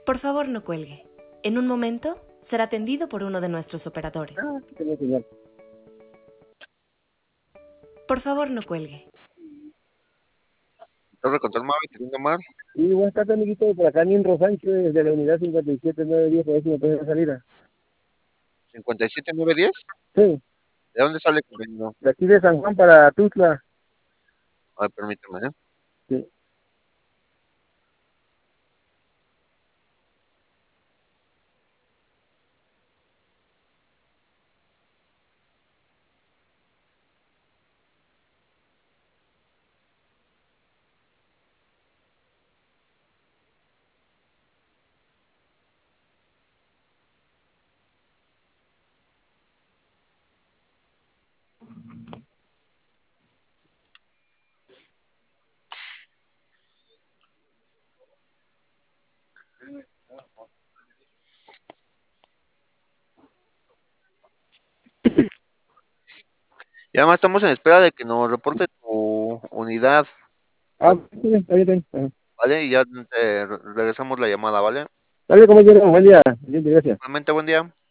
Por favor, no cuelgue. En un momento será atendido por uno de nuestros operadores. Tengo señal. Por favor, no cuelgue. Torre Control Mar, teniendo Mar. Y buenas tardes, amiguito, por acá Ninro Sánchez, desde la unidad 57910, a ver si me pueden salir. 57910. Sí, ¿De dónde sale el convenio? de aquí de San Juan para Tuzla. A ver, permíteme, ¿eh? Sí. Y además estamos en espera de que nos reporte tu unidad, Ah, sí, está bien, está bien. ¿vale? Y ya regresamos la llamada, ¿vale? Dale, compañero, buen día. Bien, gracias. Igualmente, buen día.